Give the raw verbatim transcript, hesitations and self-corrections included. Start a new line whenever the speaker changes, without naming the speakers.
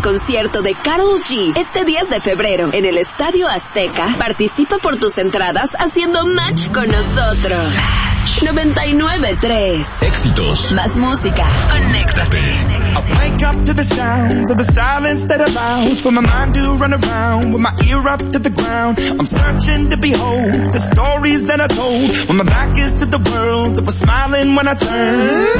al concierto de Karol G este diez de febrero en el Estadio Azteca, participa por tus entradas haciendo match con nosotros. noventa y nueve tres
Éxitos.
Más música. Conéctate.
I wake up to the sounds of the silence that allows for my mind to run around with my ear up to the ground. I'm searching to behold the stories that I told when my back is to the world that was smiling when I turned.